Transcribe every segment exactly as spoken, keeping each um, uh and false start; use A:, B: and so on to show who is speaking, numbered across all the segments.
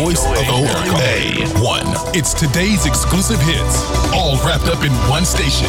A: voice of America. A one. It's today's exclusive hits, all wrapped up in one station.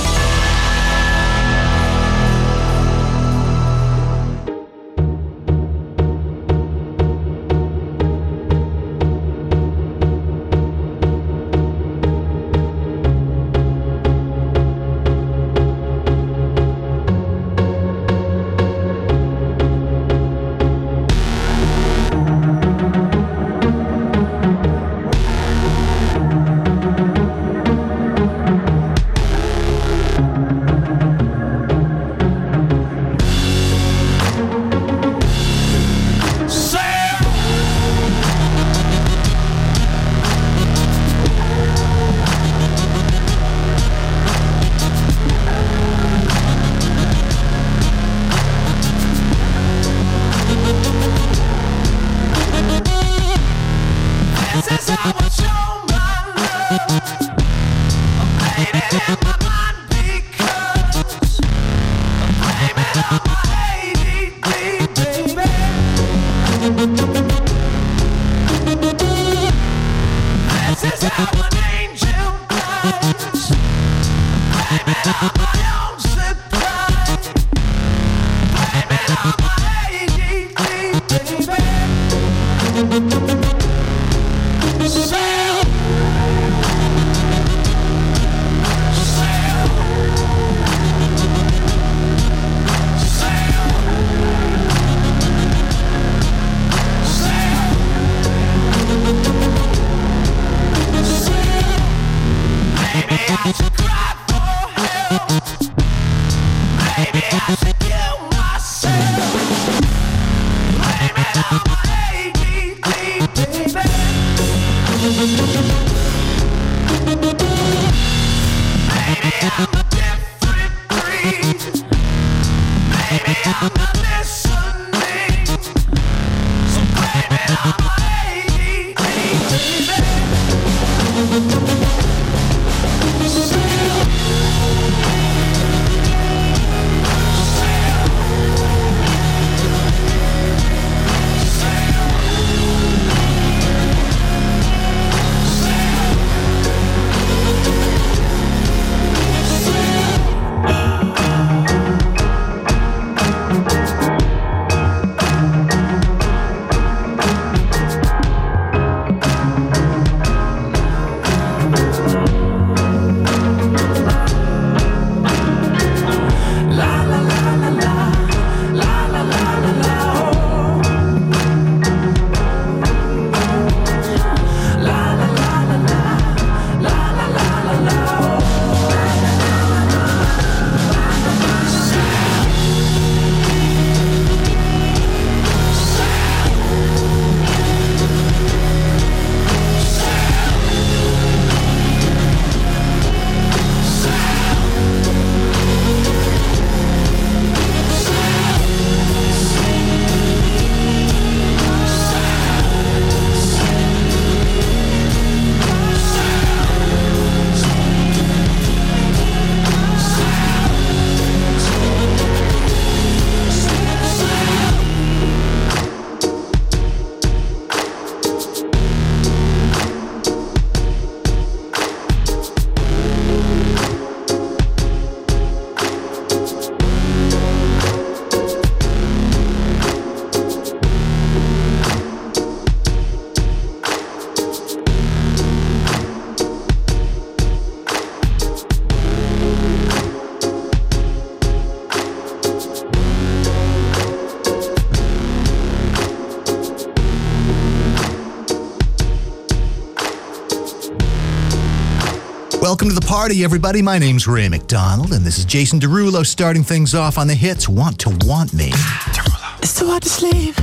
B: Welcome to the party, everybody. My name's Ray McDonald, and this is Jason Derulo starting things off on the hits Want to Want Me.
C: It's too hard to sleep.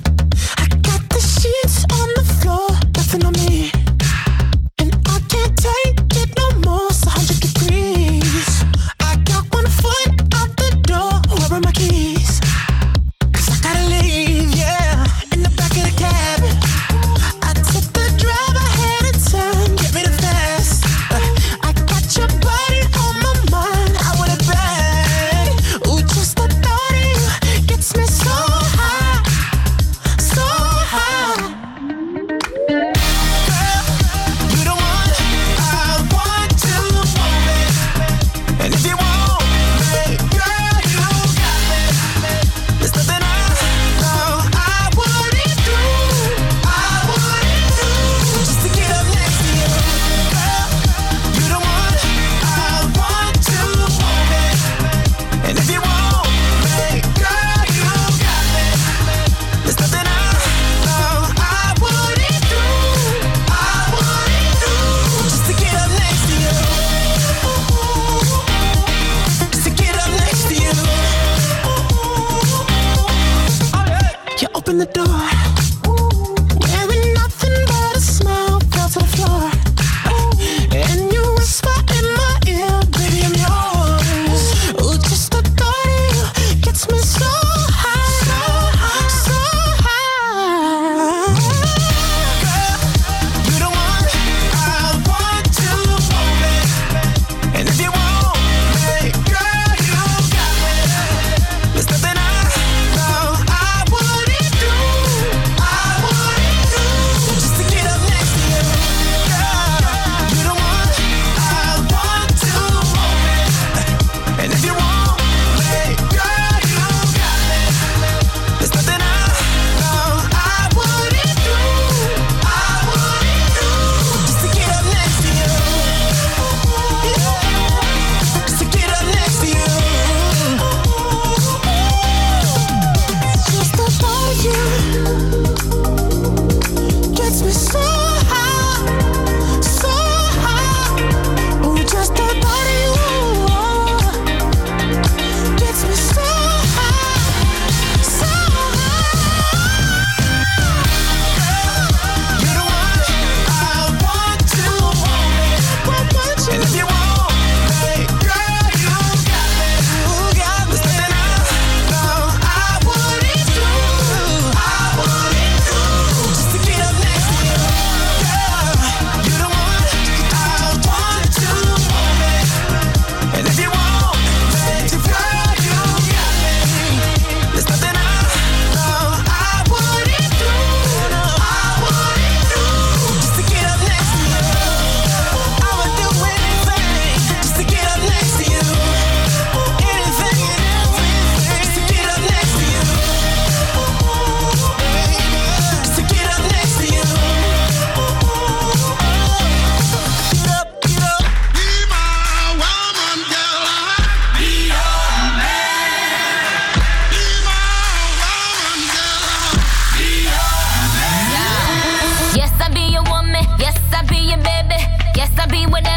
C: I got the sheets on the floor, nothing on me. And I can't take it no more, it's one hundred degrees. I got one foot out the door, where are my keys? Cause I gotta leave, yeah, in the back of the cab. I took the drive, I had a time, get me the fast. Uh, I got your body on my mind, I want it bad. Ooh, just the thought of you gets me so high.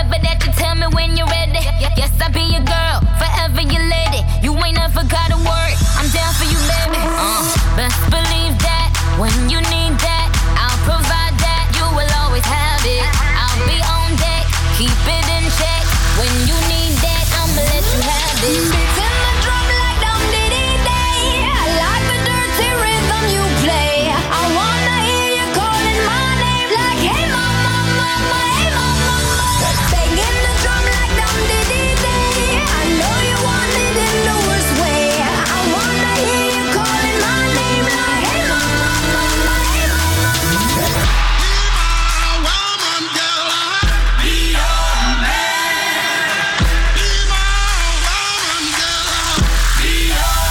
D: Whatever that you tell me when you're ready. Yes, I'll be your girl, forever your lady. You ain't never got a word, I'm down for you, baby. Uh, best believe that when you need that, I'll provide that. You will always have it. I'll be on deck, keep it in check. When you need that, I'ma let you have it.
C: Beats in the drum like dum diddy day. I like the dirty rhythm you play. I wanna hear you calling my name like, hey mama, mama, hey mama. Banging the drum like dum diddy day. I know you want it in the worst way. I wanna hear you calling my name like, hey mama, mama, hey mama.
E: Be my woman, girl. Be your man. Be my woman, girl. Be your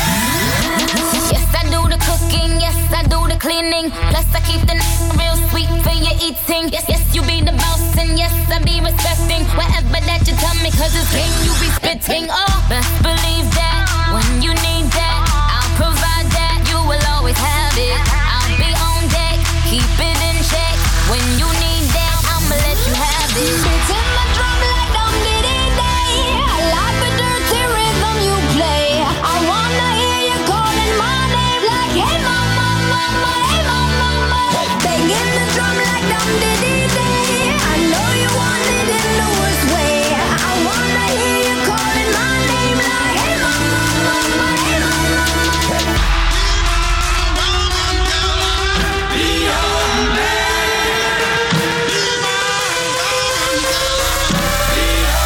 E: man.
D: Yes, I do the cooking, yes, I do the cleaning. Plus, I keep the n- real sweet for your eating. Yes, yes, you be the boss, and yes, I be respecting whatever that you tell me, cause it's game you be spitting. Oh, best believe that when you need that, I'll provide that. You will always have it. I'll be on deck, keep it in check. When you need that, I'ma let you have it.
C: Beats in the drum like dum diddy day. I like the dirty rhythm you play. I wanna hear you calling my name like, hey mama, mama, hey mama, mama. Banging the drum like dum diddy day. I know you want it in the worst way. I wanna hear you calling my name like, hey mama, mama, hey mama, mama.
E: Woman, girl. Be your man. Be my woman, girl. Be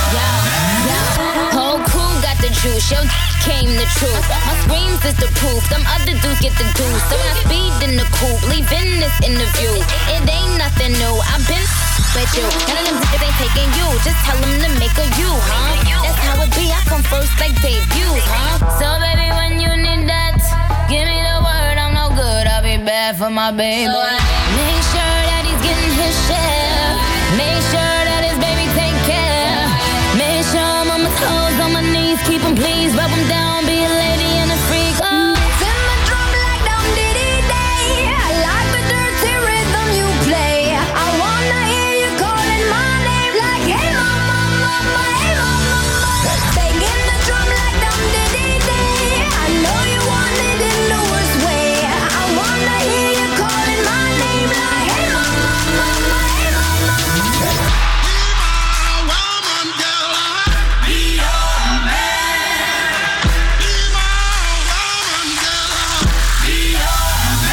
E: your
D: Whole crew got the juice, yo came the truth. My screams is the proof, them other dudes get the deuce. So when I speed in the coupe, leaving this interview, it ain't nothing new, I've been with you. None of them niggas ain't taking you, just tell them to make a you, huh? That's how it be, I come first like debuts, huh? So baby, when you need that, give me the word, I'm no good, I'll be bad for my baby. Make sure that he's getting his share, make sure that his baby take care. Make sure I'm on my toes, on my knees, keep him please, rub him down, be a lady and a freak. Oh.
C: Beats in the drum like dum diddy day. I like the dirty rhythm you play. I wanna hear you calling my name like, hey mama, mama, hey mama, mama. Banging the drum like dum diddy day. I know you want it in the worst way. I wanna hear you calling my name like, hey mama, mama, hey mama, mama.
E: my woman, girl. Be your man. Be my woman, girl. Be your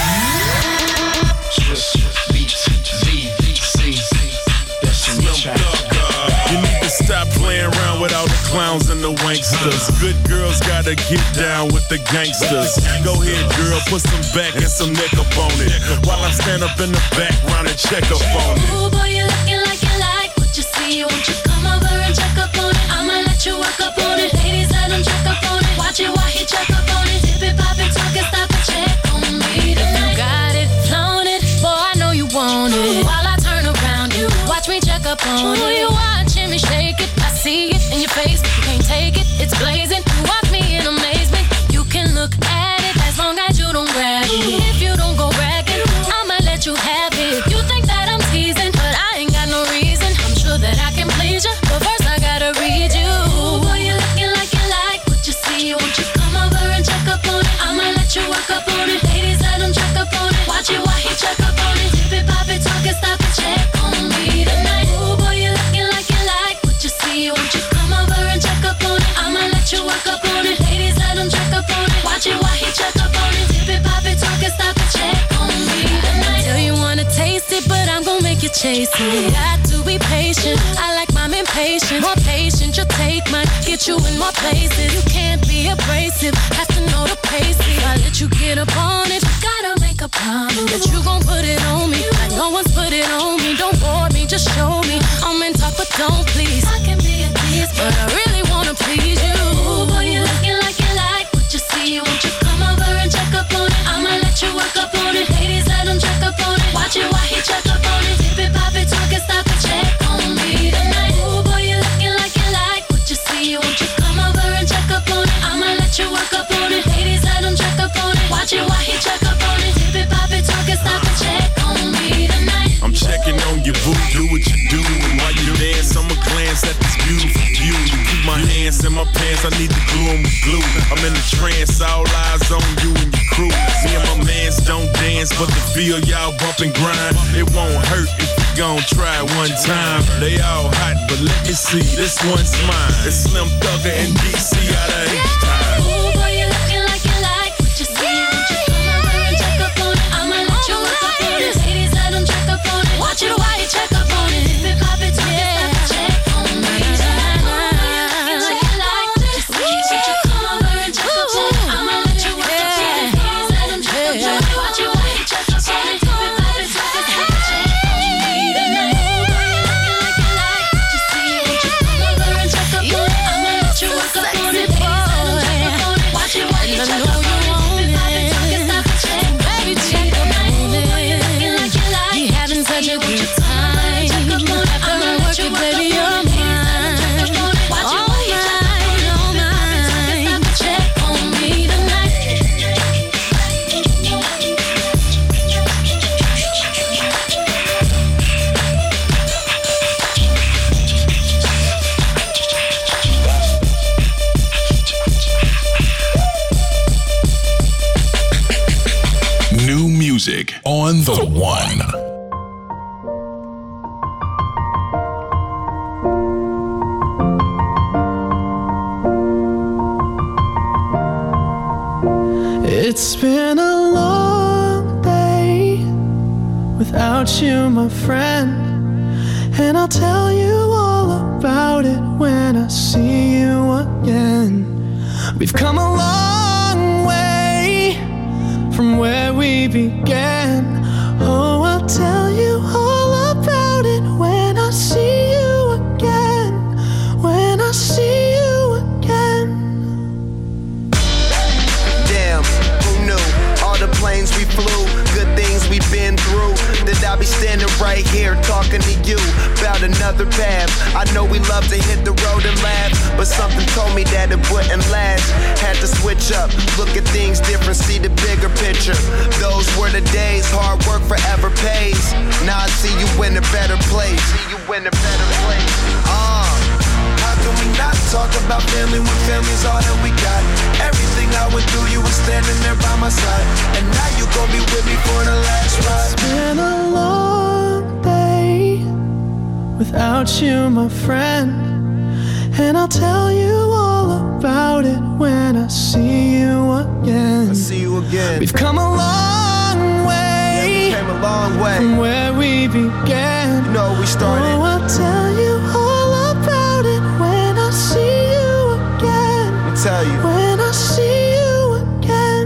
E: man.
F: You need to stop playing around with all the clowns and the wanksters. Good girls gotta get down with the gangsters. Go ahead, girl, put some back and some neck up on it, while I stand up in the background and check up on it.
G: Ooh, boy, you looking like you like what you see. Won't you come over and check up on it? I'ma let you work up on it. Ladies, let him check up on it. Watch it while he check up on it. Dip it, pop it, talk it, stop it, check on me tonight. Got it, flown it, boy, I know you want it. While I turn around, you watch me check up on it. Ooh, you watching me shake it, I see it in your face. You can't take it, it's blazing. You watch me in amazement. You can look at it as long as you don't grab it. If you don't go bragging, I'ma let you have it. You think that I'm teasing, but I ain't got no reason. I'm sure that I can please you, but first I gotta read you. Ooh, boy, you looking like you like what you see. Won't you come over and check up on it? I'ma let you work up on it. Ladies, let him check up on it. Watch it while he check up on it. Dip it, pop it, talk it, stop it, check on me tonight. Ooh, boy, you looking like you like what you see. Won't you come over and check up on it? I'ma let you work up on it. Ladies, let him check up on it. Watch it while he check up on it. Dip it, pop it, talk it, stop it, check on me tonight. Tell you wanna taste it, but I'm gon' make you chase it. Got to be patient. I like mine impatient. More patient, you'll take mine. Get you in more places. You can't be abrasive. Have to know the pace. If I let you get up on it, you gotta make a promise that you gon' put it on me. Like no one's put it on me. Don't bore me, just show me. I'm in talk, but don't please. I can be a tease, but I really wanna please you. Ooh, boy, you looking like you like what you see. Won't you come over and check up on it? I'ma let you work up on it. Ladies, let him check up on it. Watch it while he check up on it. Dip it, pop it, talk it, stop it, check on me tonight. Ooh, boy, you looking like you like what you see. Won't you come over and check up on it? I'ma let you work up on it. Ladies, let him check up on it. Watch it while he check up on it. Dip it, pop it, talk it, stop it, check on me tonight.
F: I'm checking on your boo, do what you do, and while you dance, I'ma glance ants in my pants, I need to glue 'em with glue. I'm in the trance, all eyes on you and your crew. Me and my mans don't dance, but the feel y'all bump and grind. It won't hurt if you gon' try it one time. They all hot, but let me see, this one's mine. It's Slim Thugger and D C out of H-Time.
G: Ooh, boy, you looking like you like what you see. Won't you come over and check up on it? I'ma let you work up on it. Ladies, let them check up on it. Watch it while you check up on it. If it pop it, talk it, stop it, check on me. Ooh, boy, you looking like you like what you see. Won't you come over and check up on it? I'ma let you work up on it. Ladies, let them check up on it. Watch it while you check up on it. If it pop it, talk it, stop it, check on me tonight. Ooh, boy, you looking like you like what you see. Won't you come over and check up on it? I'ma let you work up on it. Ladies, let them check up on it. Watch it while you check up on it. If it pop it, talk it, stop it, check on me tonight. Ooh, boy, you looking like you like
H: You having such a good time. After I work it, baby, you're mine. All mine, all mine.
G: check on me tonight.
A: New music on the one.
C: It's been a long day without you, my friend, and I'll tell you all about it when I see you again. We've come a long way from where we began. Oh, I'll tell you all about it when I see you again. When I see you again.
I: Damn, who knew? All the planes we flew, good things we've been through. That I'll be standing right here talking to you about another path. I know we love to hit the road and laugh, but something told me that it wouldn't last. Had to switch up, look at things different, see the bigger picture. Those were the days, hard work forever pays. Now I see you in a better place. See you in a better place. Uh. How can we not talk about family when family's all that we got? Everything I went through, you were standing there by my side, and now you gon' be with me for the last ride.
C: It's been a long day without you, my friend, and I'll tell you all about it when I see you again.
I: I see you again.
C: We've come a long way.
I: Yeah, we came a long way
C: from where we began.
I: You know we started.
C: Oh, I'll tell you all about it when I see you again.
I: Let me tell you.
C: When I see you again.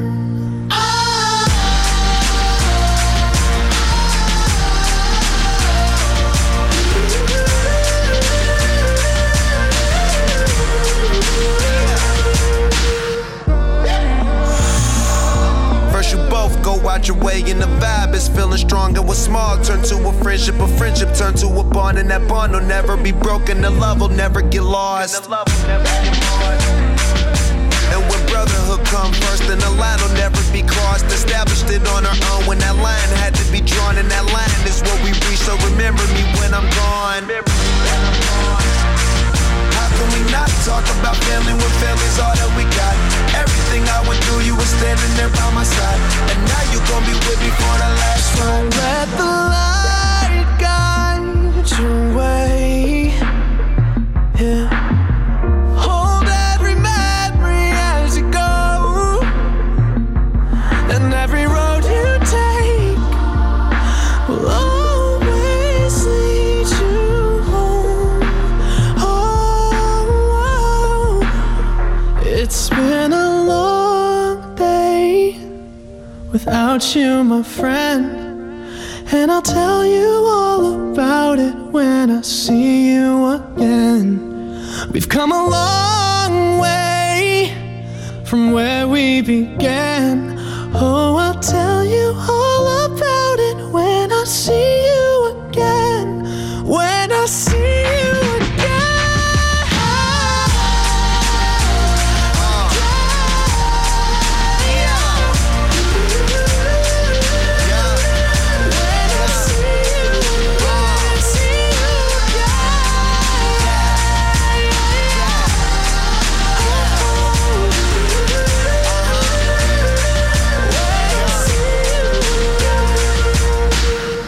I: First you both go out your way and the vibe is feeling strong. And what's small turn to a friendship, a friendship turn to a bond, and that bond will never be broken. The love will never get lost. And when brotherhood come first, then the line will never be crossed. Established it on our own when that line had to be drawn, and that line is what we reach. So remember me when I'm gone. How can we not talk about family when family's all that we got? Everything I went through, you were standing there by my side, and now you gon' be with me for the last ride.
C: Let the light guide your way. Yeah. Hold every memory as you go, and every road you take will always lead you home. Oh, it's been a long day without you, my friend, and I'll tell you all about it when I see you again. We've come a long way from where we began. Oh, I'll tell you all about it when I see you again. When I see you again.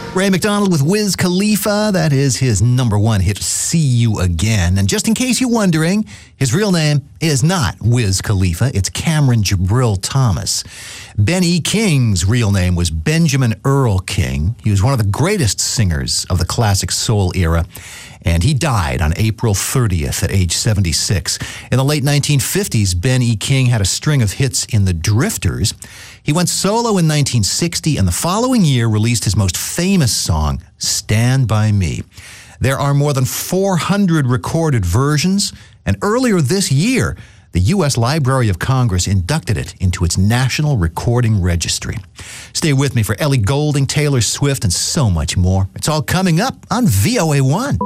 B: Ray McDonald with Wiz Khalifa. That is his number one hit, See You Again. And just in case you're wondering, his real name is not Wiz Khalifa. It's Cameron Jabril Thomas. Ben E. King's real name was Benjamin Earl King. He was one of the greatest singers of the classic soul era, and he died on April thirtieth at age seventy-six. In the late nineteen fifties, Ben E. King had a string of hits in the Drifters. He went solo in nineteen sixty, and the following year released his most famous song, Stand By Me. There are more than four hundred recorded versions, and earlier this year, the U S Library of Congress inducted it into its National Recording Registry. Stay with me for Ellie Goulding, Taylor Swift, and so much more. It's all coming up on V O A one.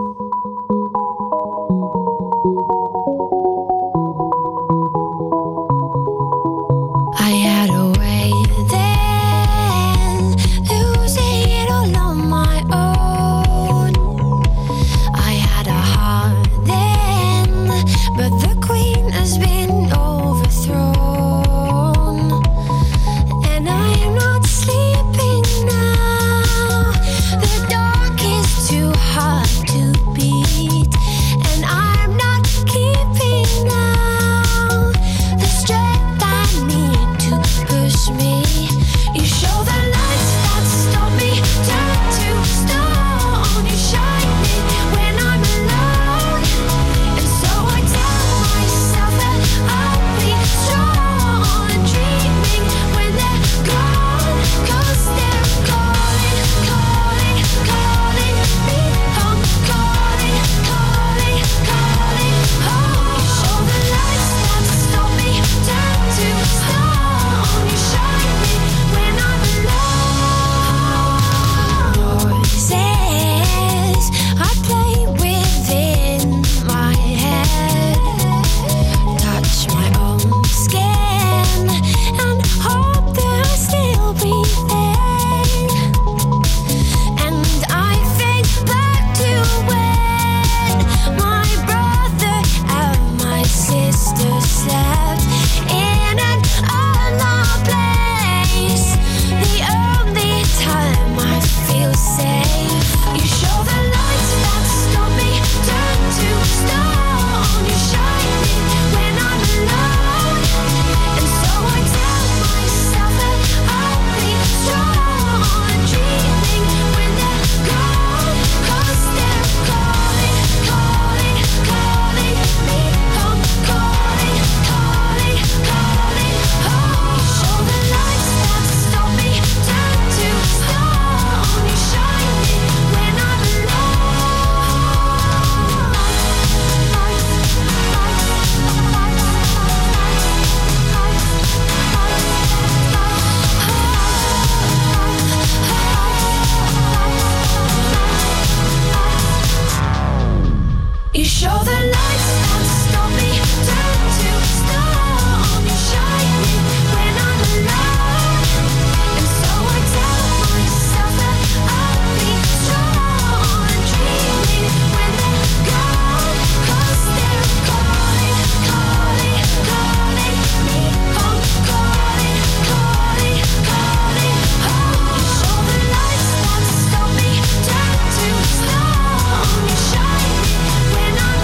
C: I had a way then, losing it all on my own. I had a heart then, but the queen has been overthrown. And I am not sleeping now. The dark is too hard to beat, and I'm not keeping now the strength I need to push me. You show the lights that stop me, turn to stone. You shine me when I'm alone, and so I tell myself that I'll be strong. And dreaming when they're gone, 'cause they're calling, calling, calling me home, calling, calling, calling home. You show the lights that stop me, turn to stone. You shine me when I'm alone. Voices I play within my head, touch my own skin, and hope that I still breathing. And I think back to when my brother and my sister slept in an unknown place. The only time I feel safe. You show the lights that stop me, turn to stone. You shine me when I'm alone, and so I tell myself that I'll be strong. Dreaming when they're gone, 'cause they're calling, calling, calling me home, calling, calling, calling home. You show the lights that stop me, turn to stone. You shine me when I'm You show the lights that stop me, turn to stone. You shine me when I'm alone, and so I tell myself that I'll be strong. Dreaming when they're gone, 'cause they're calling, calling, calling me home, calling, calling, calling home. You show the lights that stop me, turn to stone. You shine me when I'm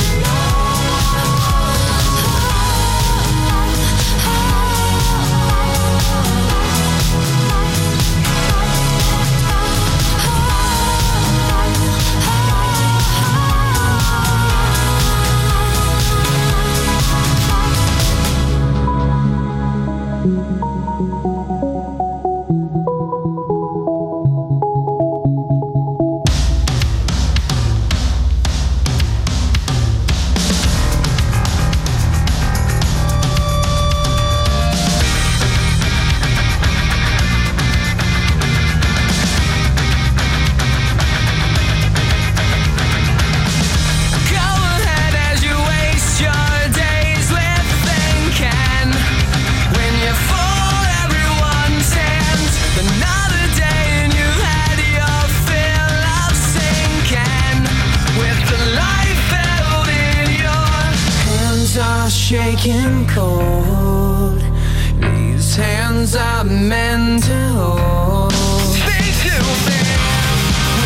J: shaking cold. These hands are meant to hold. They do, man.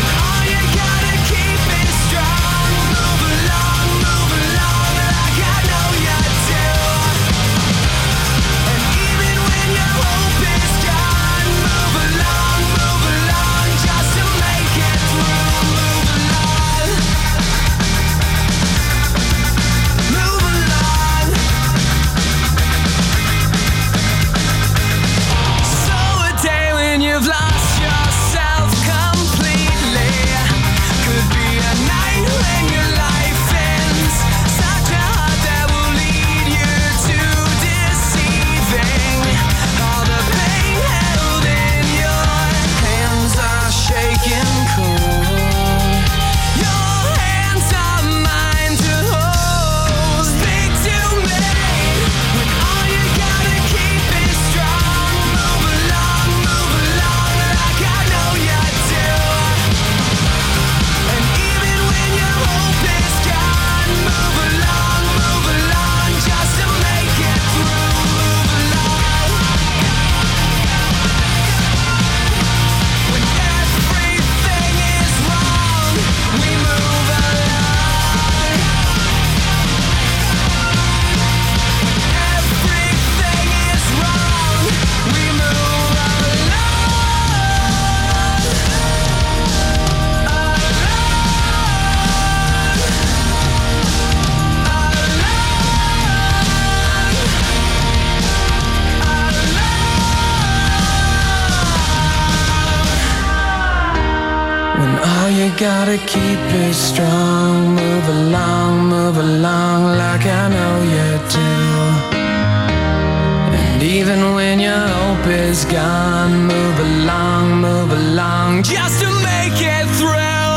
J: gotta keep it strong. Move along, move along like I know you do. And even when your hope is gone, move along, move along just to make it through.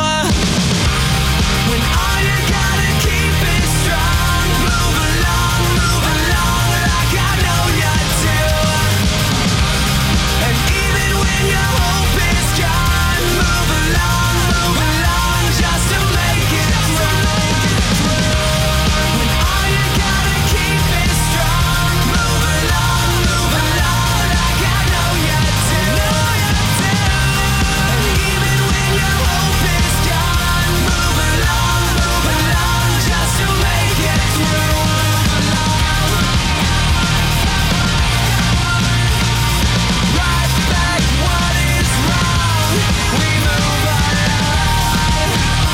J: When all you gotta keep is strong, move along, move along like I know you do. And even when your hope is gone, move along, move along just to make it through. When all you gotta keep is strong, move along, move along like I know you do. And even when your hope is gone, move along, move along just to make it through. Right back what is wrong, we move along.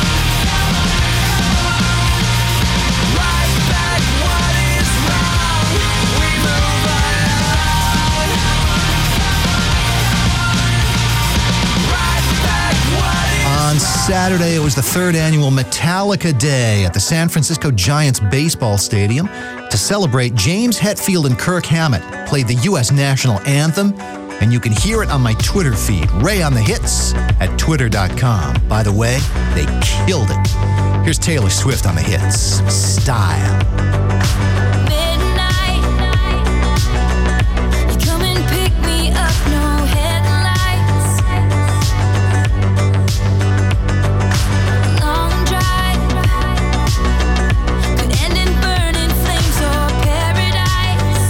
J: Right back what is wrong, we move along. Right back what is
B: On Saturday, it was the third annual Metallica Day at the San Francisco Giants baseball stadium. To celebrate, James Hetfield and Kirk Hammett played the U S national anthem, and you can hear it on my Twitter feed, Ray on the Hits at twitter dot com. By the way, they killed it. Here's Taylor Swift on the hits. Style.
G: Midnight, you come and pick me up, no headlights. Long drive could end in burning flames or paradise.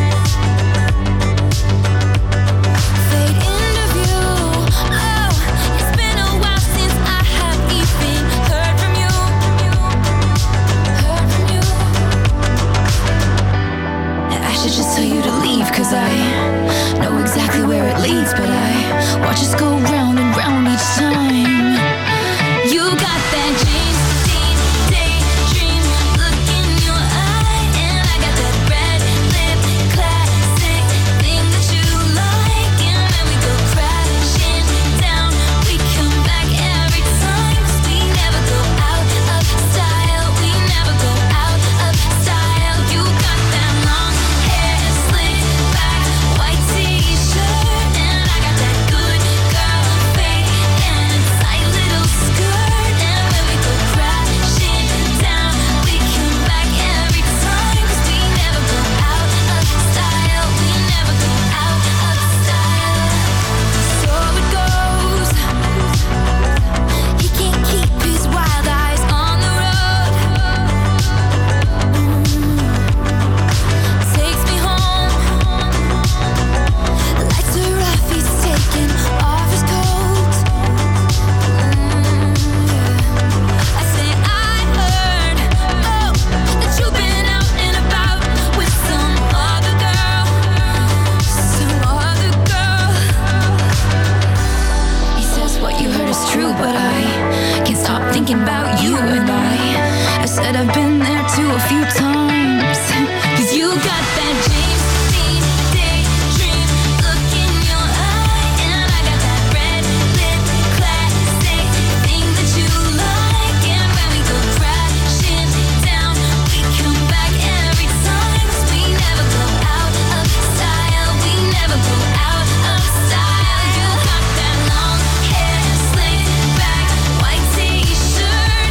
G: Fade into view. Oh, it's been a while since I have even heard from you. Heard from you. I should just tell you to leave, cause I know exactly where it leads, but I watch us go round and round each time. You got that James Dean daydream look in your eye, and I got that red lip classic thing that you like, and when we go crashing down, we come back every time, 'cause we never go out of style, we never go out of style. You got that long hair slicked back, white t-shirt, and I got that good girl fade and a tight little skirt, and when we go crashing down, we come back every time, 'cause we never go out of style, we never go out of style. So it goes. He can't keep his wild eyes on the road. Takes me home. Lights are off, he's taking off his coat. I say I heard, oh, that you've been out and about with some other girl, some other girl. He says what you heard is true, but I can't stop thinking about you, and I, I said I've been there too a few times. 'Cause you got that James Dean daydream look in your eye, and I got that red lip classic thing that you like, and when we go crashing down, we come back every time, 'cause we never go out of style, we never go out of style. You got that long hair slicked back, white t-shirt,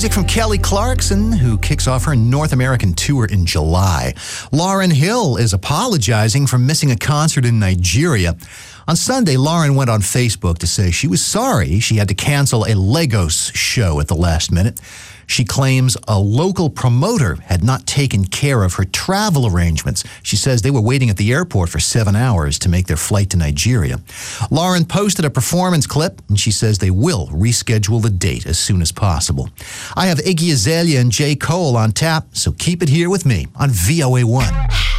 B: music from Kelly Clarkson, who kicks off her North American tour in July. Lauryn Hill is apologizing for missing a concert in Nigeria. On Sunday, Lauryn went on Facebook to say she was sorry she had to cancel a Lagos show at the last minute. She claims a local promoter had not taken care of her travel arrangements. She says they were waiting at the airport for seven hours to make their flight to Nigeria. Lauryn posted a performance clip, and she says they will reschedule the date as soon as possible. I have Iggy Azalea and J. Cole on tap, so keep it here with me on V O A one.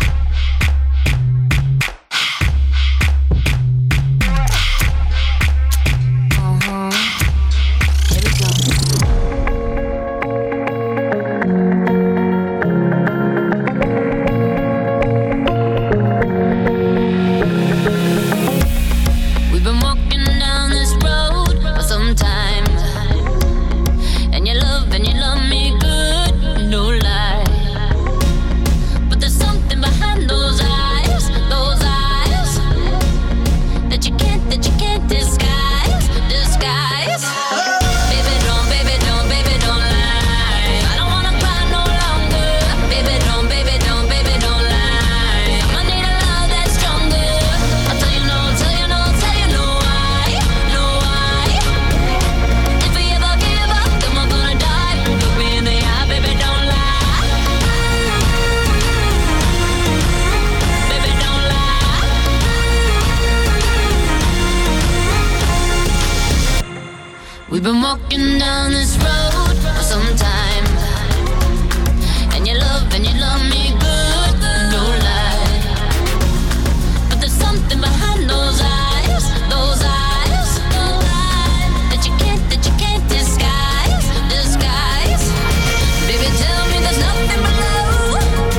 G: We've been walking down this road for some time, and you love and you love me good, no lie. But there's something behind those eyes, those eyes, that you can't, that you can't disguise, disguise. Baby, tell me there's nothing below.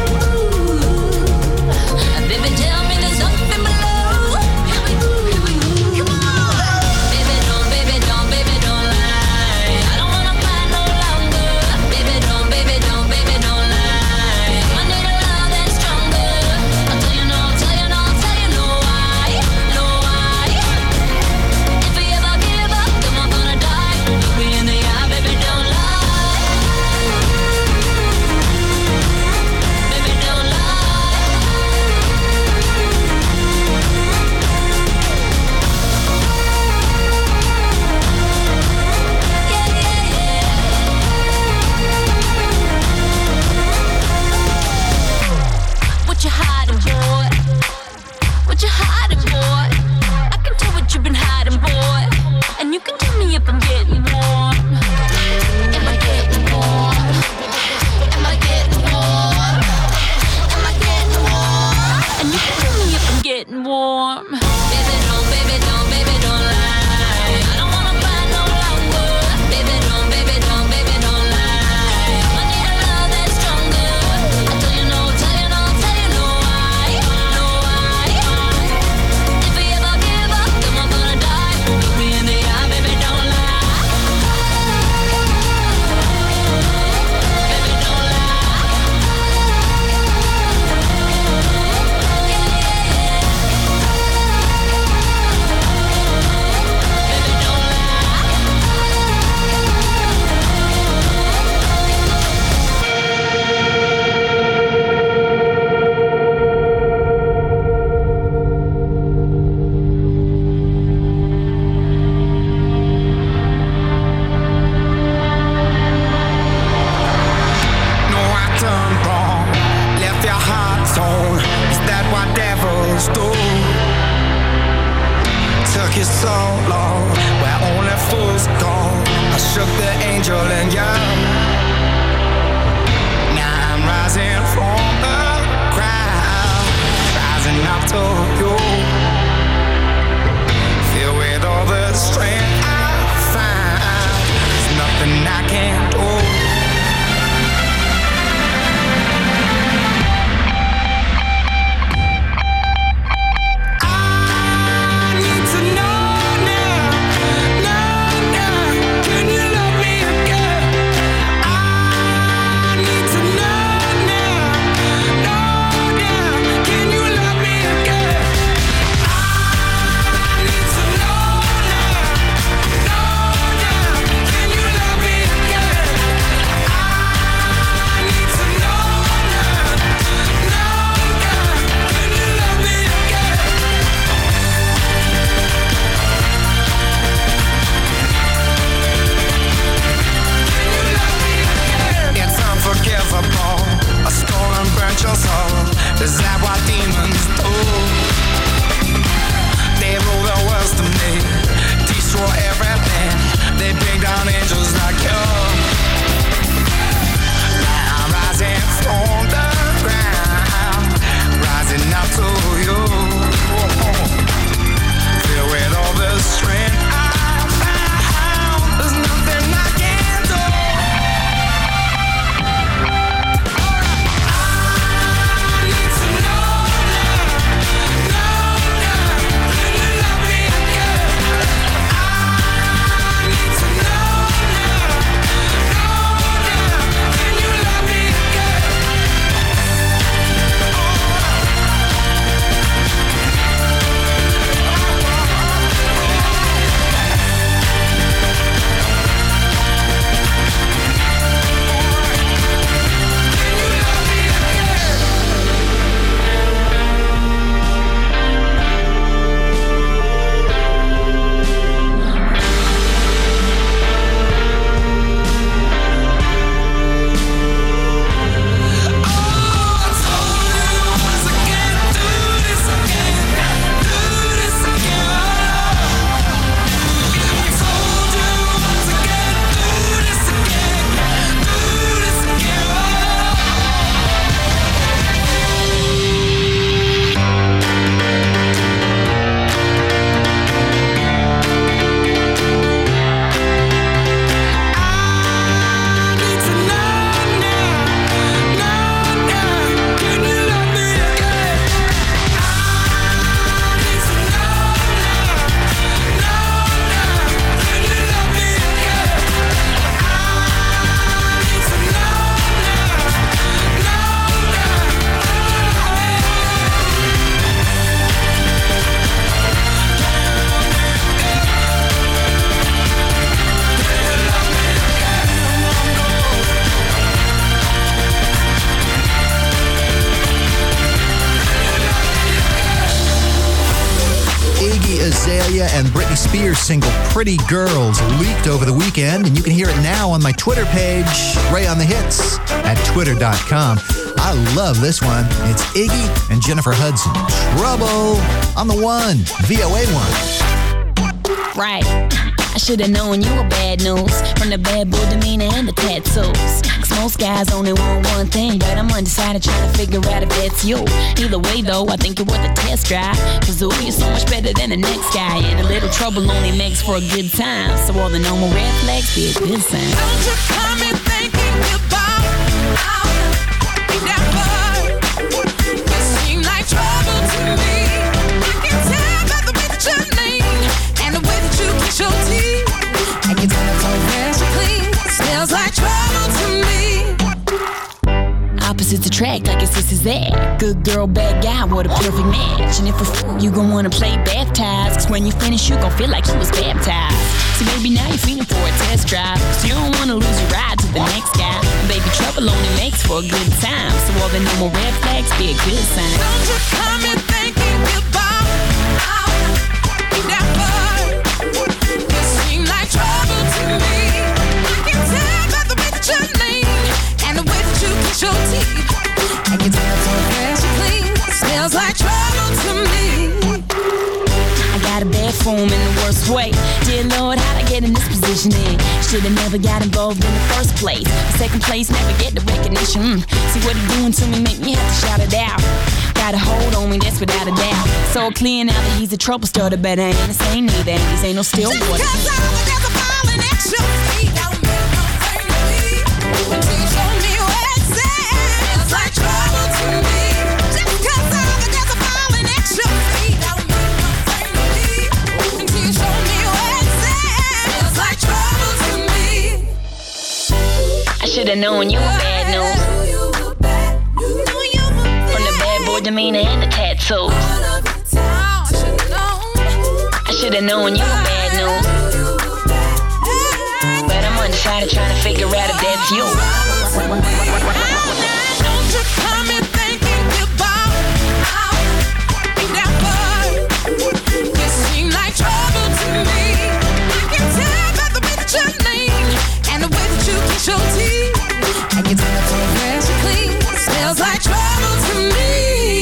G: Baby, tell me there's nothing below.
J: Can you love me again?
B: Aaliyah and Britney Spears single Pretty Girls leaked over the weekend, and you can hear it now on my Twitter page, Ray on the Hits, at twitter dot com. I love this one. It's Iggy and Jennifer Hudson. Trouble on the one, V O A one.
K: Right. I should've known you were bad news from the bad boy demeanor and the tattoos. Cause most guys only want one thing, but I'm undecided trying to figure out if that's you. Either way though, I think you're worth a test drive. Cause ooh, you're so much better than the next guy. And a little trouble only makes for a good time. So all the normal red flags be a good sign.
J: Don't you come in thinking about how you never. You seem like trouble to me. I can tell by the way that you lean and the way that you kiss your teeth. I can tell it's all fresh and clean. Smells like trouble to me.
K: Opposites attract, I guess this is that. Good girl, bad guy, what a perfect match. And if a f- you gon' wanna play baptized, cause when you finish you gon' feel like you was baptized. So maybe now you're feeling for a test drive, so you don't wanna lose your ride to the next guy. And baby, trouble only makes for a good time, so all the normal red flags be a good sign.
J: Don't you come in thinking about how you never. You seem like trouble to me. I can tell by the way that you lean and the way that you kiss your teeth. I can tell it's all fresh and clean. Smells like trouble to me.
K: I got a bad form in the worst way. Dear Lord, how'd I get in this position then? Should've never got involved in the first place. Second place, never get the recognition. Mm. See what he doing to me, make me have to shout it out. Got a hold on me, that's without a doubt. So clear now that he's a trouble starter, but I ain't the same neither. These ain't no still water.
J: Just cause I was just a falling at your feet, don't mean nothing to me. Until you show me where it's at. Smells like trouble to me. Just cause I was just a falling at your feet, don't mean nothing to me. Until you show me where it's at. Smells like trouble to me.
K: I should've known you were bad news. From the bad boy demeanor and the tattoos. I should've known you were bad news. But I'm undecided trying to figure out if that's you.
J: Don't you come in thinking about how you never. You seem like trouble to me. I can tell by the way that you lean and the way that you kiss your teeth. I can tell it's all fresh and clean. Smells like trouble to me.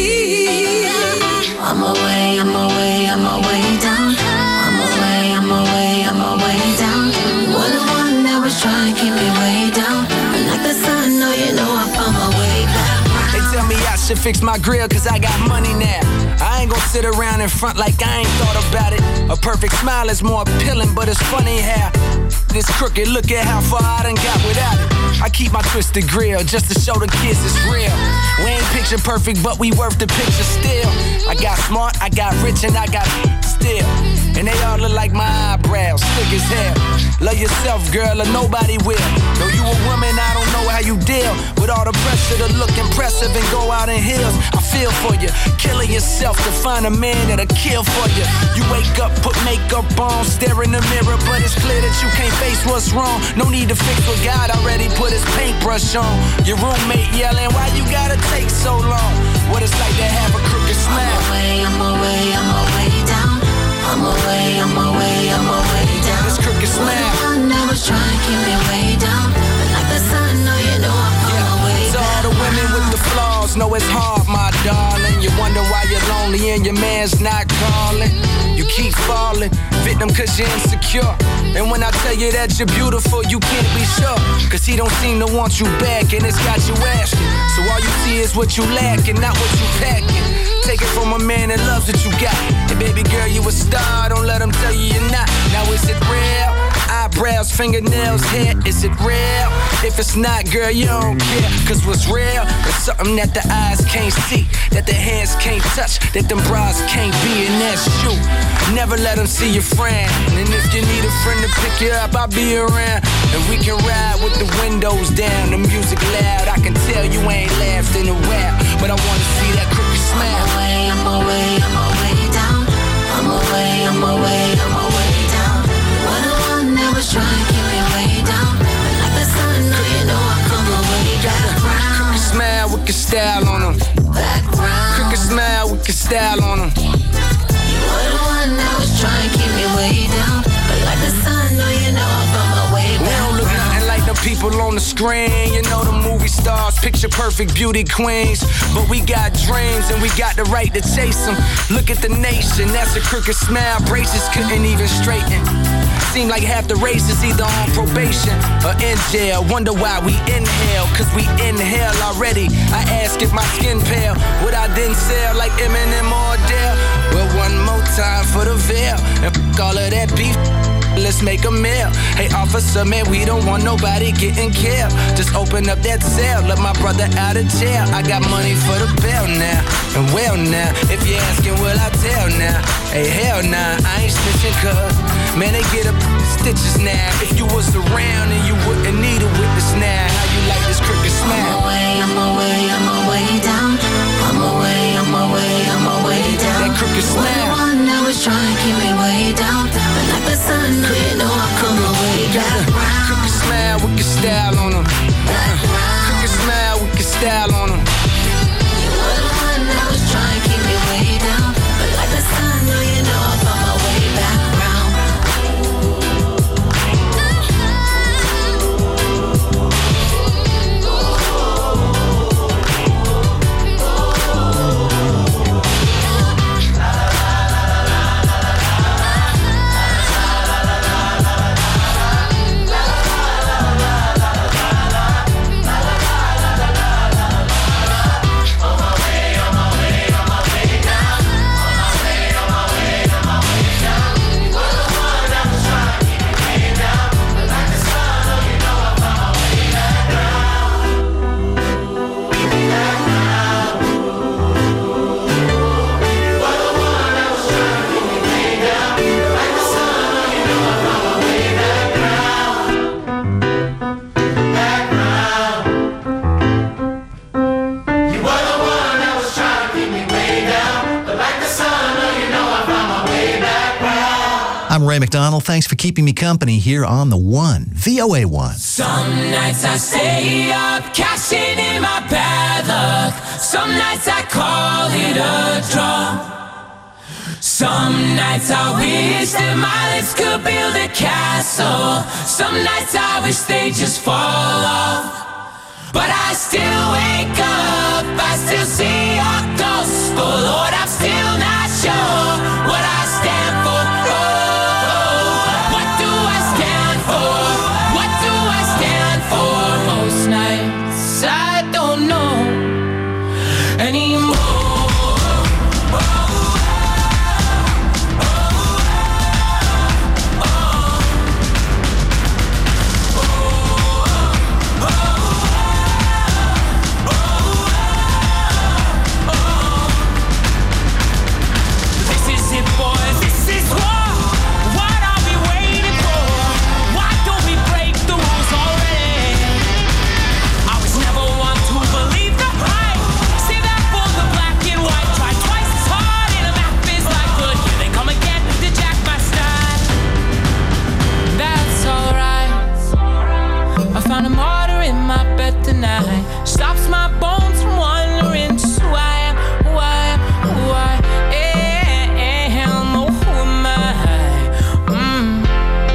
G: I'm away, I'm away, I'm away down. I'm away, I'm away, I'm away down. You're the one that was trying to keep me way down. And like the sun, no, you know I found my way back.
L: They tell me I should fix my grill cause I got money now. I ain't gon' sit around in front like I ain't thought about it. A perfect smile is more appealing, but it's funny how this crooked, look at how far I done got without it. I keep my twisted grill just to show the kids it's real. We ain't picture perfect, but we worth the picture still. I got smart, I got rich, and I got still. And they all look like my eyebrows, thick as hell. Love yourself, girl, or nobody will. Though you a woman, I don't know how you deal with all the pressure to look impressive and go out in heels. I feel for you, killing yourself to find a man that'll kill for you. You wake up, put makeup on, stare in the mirror, but it's clear that you can't face what's wrong. No need to fix what God already put his paintbrush on. Your roommate yelling, why you gotta take so long? What it's like to have a crooked smile.
G: I'm away, I'm away, I'm away down. I'm away, I'm away, I'm away down.
L: This crooked smile.
G: One that was trying to keep me way down. But like the sun, no, you know I'm on my way
L: To all the women with the flaws, know it's hard, my darling. You wonder why you're lonely and your man's not calling. You keep falling, victim cause you're insecure. And when I tell you that you're beautiful, you can't be sure. Cause he don't seem to want you back and it's got you asking. So all you see is what you lack and not what you packing. Take it from a man that loves what you got. And baby girl, you a star, don't let him tell you you're not. Now is it real? Eyebrows, fingernails, hair, is it real? If it's not, girl, you don't care. Cause what's real is something that the eyes can't see, that the hands can't touch, that them bras can't be, and that's you. Never let them see your friend. And if you need a friend to pick you up, I'll be around. And we can ride with the windows down, the music loud. I can tell you ain't laughed in a while, but I wanna see that crooked smile.
G: I'm away, I'm away, I'm away down. I'm away, I'm away, I'm away down. You're the one that was trying to keep me way down. But like the sun, no, you know I come away back round.
L: Crooked smile with your style on them.
G: Back round.
L: Crooked smile with your style on them.
G: You were the one that was trying to keep me
L: people on the screen, you know the movie stars, picture perfect beauty queens. But we got dreams and we got the right to chase them. Look at the nation, that's a crooked smile, braces couldn't even straighten. Seem like half the race is either on probation or in jail. Wonder why we inhale, cause we inhale already. I ask if my skin pale, would I then sell like Eminem or Adele? Well, one more time for the veil, and f*** all of that beef, let's make a meal. Hey officer, man, we don't want nobody getting killed. Just open up that cell, let my brother out of jail. I got money for the bail now, and well now, if you're asking, will I tell now? Hey, hell nah, I ain't snitching cause, man, they get up stitches now. If you was around and you wouldn't need a witness now, how you like this crooked smile?
G: I'm away, I'm away, I'm away down. I'm away, I'm away, I'm away down.
L: That crooked smile.
G: Well, the one that was trying to keep me way down, but like the sun, you know I come away back round.
L: Crooked smile with your style on them. Crooked smile with your style on them.
G: You were the one that was trying to keep me way down, but like the sun, you know I found my way back round.
B: I'm Ray McDonald. Thanks for keeping me company here on the One, V O A one.
J: Some nights I stay up, cashing in my bad luck. Some nights I call it a draw. Some nights I wish that my lips could build a castle. Some nights I wish they just fall off. But I still wake up, I still see your ghost. Oh Lord, I'm still not sure what I stand for. Most nights I don't know anymore. This is it, boys. This is war. What are we waiting for? Why don't we break the rules already? I was never one to believe the hype. See that for the black and white. Try twice as hard and a math is like good. Here they come again to jack my style. That's alright. I found a martyr in my bed tonight. Stops my bones from wandering. Just why, why, why am, oh, who am I? Mm,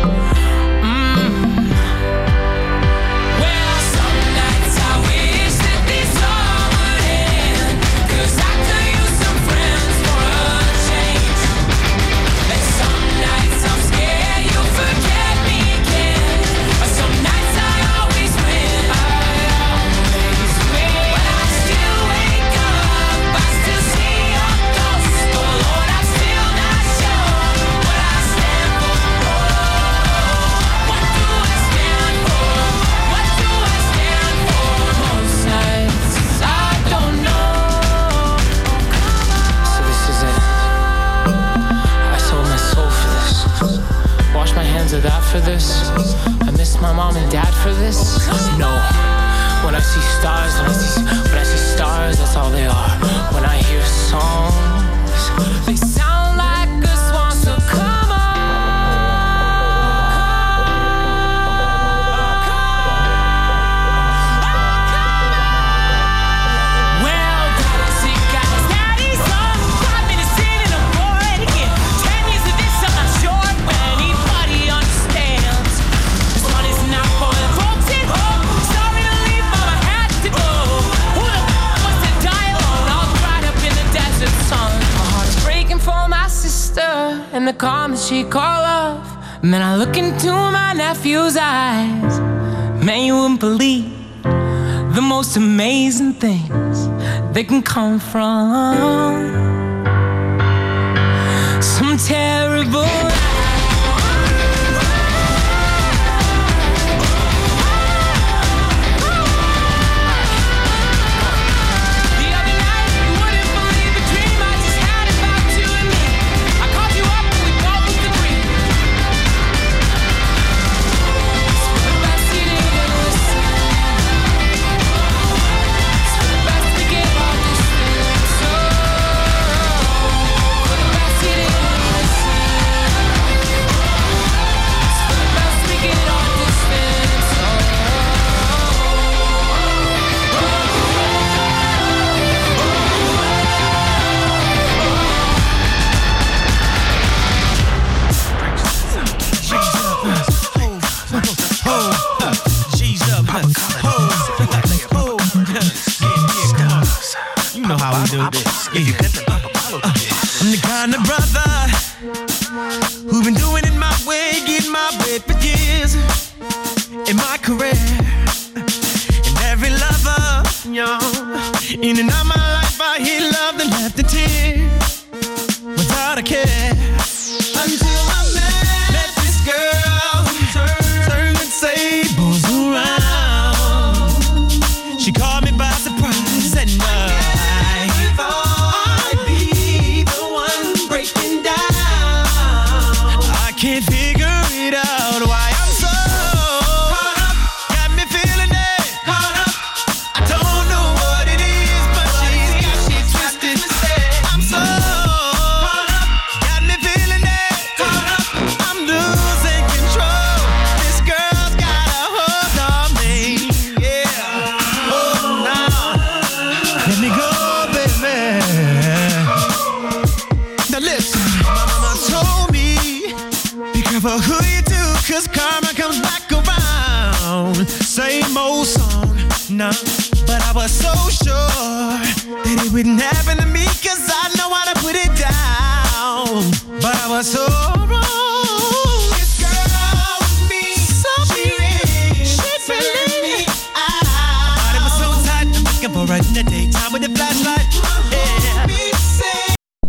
J: mm. Well, some nights I wish that this all would end, 'cause I could use some friends for a change. And some nights I'm scared you'll forget me again. But some nights I always win. I always win. But I still wake up, I still see your ghost. Oh Lord, I'm still not sure what I stand for. What do I stand for? What do I stand for? Most nights I don't know.
M: So this is it. I sold my soul for this. Wash my hands of that for this. I miss my mom and dad for this. No. When I see stars, when I see, when I see stars, that's all they are. When I hear songs,
J: They sound like a swan, so come on. Well, daddy's sick, got his daddy's on. Five minutes in and I'm bored again. Ten years of this, I'm not sure if anybody understands. This one is not for the folks at home.
M: she call love. And then I look into my nephew's eyes. Man, you wouldn't believe the most amazing things they can come from some terrible.
J: I'm the kind of brother who've been doing it my way, getting my way for years in my career. And every lover, y'all, in and out my life, I hear love and left the tears without a care. Until I met, met this girl, turn and say, boys around. She caught me by surprise and uh, can't figure it out why I'm so caught up, got me feeling it, caught up. I don't know what it is, but she's got me twisted. I'm so caught up, got me feeling it, caught up. I'm losing control. This girl's got a hold on me, yeah. Oh, now let me go, baby. Now listen, my mama told me, be careful who you do, cause karma comes back around. Same old song, nah. But I was so sure that it wouldn't happen to me, cause I know how to put it down. But I was so wrong. This girl with me, so she really, she really me out. My body was so tight, I'm looking for her in the daytime with the flashlight. Yeah. Me say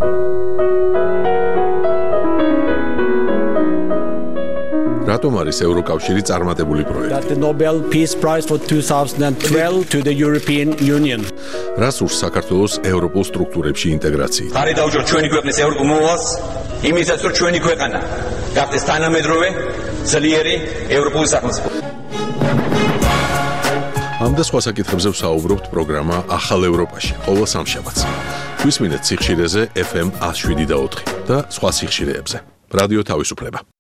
N: რატომ არის ევროკავშირი წარმატებული პროექტი?
O: The Nobel Peace Prize for twenty twelve to the European Union.
N: რას ურს საქართველოს ევროპულ სტრუქტურებში ინტეგრაცია?
P: ხარი დაუჭრ ჩვენი ქვეყნის ევროპულ მოვალს, იმისაც რომ ჩვენი ქვეყანა გახდეს თანამედროვე, ძლიერი ევროპული სახელმწიფო.
N: ამ და სხვა საკითხებზე ვსაუბრობთ პროგრამა ახალ ევროპაში, ყოველ სამშაბათს. გვისმინეთ სიხშირეზე ეფ ემ one oh seven და ოთხი და სხვა სიხშირეებზე. რადიო თავისუფლება.